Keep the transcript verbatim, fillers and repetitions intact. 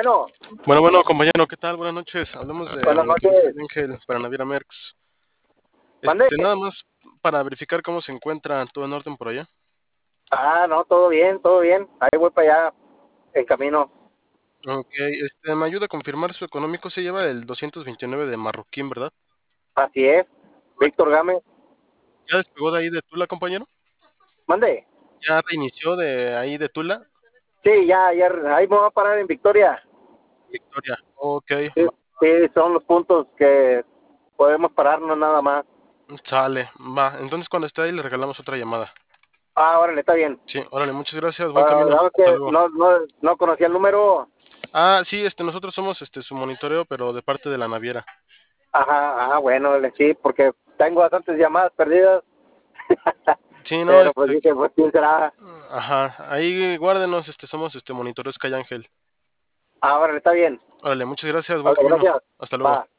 Bueno, Bueno, bueno, compañero, ¿qué tal? Buenas noches. Hablamos de buenas Monitores noches. Ángel para Naviera Merx. ¿Mande? Este, nada más para verificar cómo se encuentra todo en orden por allá. Ah, no, todo bien, todo bien. Ahí voy para allá, en camino. Ok, este, me ayuda a confirmar su económico. Se lleva el doscientos veintinueve de Marroquín, ¿verdad? Así es. Víctor Gámez. ¿Ya despegó de ahí de Tula, compañero? ¿Mande? ¿Ya reinició de ahí de Tula? Sí, ya, ya, ahí me voy a parar en Victoria. Victoria. Ok, Sí, va, sí, son los puntos que podemos pararnos nada más. sale, va. Entonces cuando esté ahí le regalamos otra llamada. Ah, órale, está bien. Sí, órale, muchas gracias, buen Ah, camino. sabes Hasta que luego. no, no, no conocía el número. Ah, sí, este, nosotros somos este su monitoreo, pero de parte de la naviera. Ajá, ah, bueno, le- sí, porque tengo bastantes llamadas perdidas. Sí, no, Pero pues este, dije, pues quién será. ajá, ahí guárdenos, este, somos este monitores Calle Ángel. Ah, órale, está bien. Órale, muchas gracias, buen Órale, camino. gracias. Hasta luego. Va.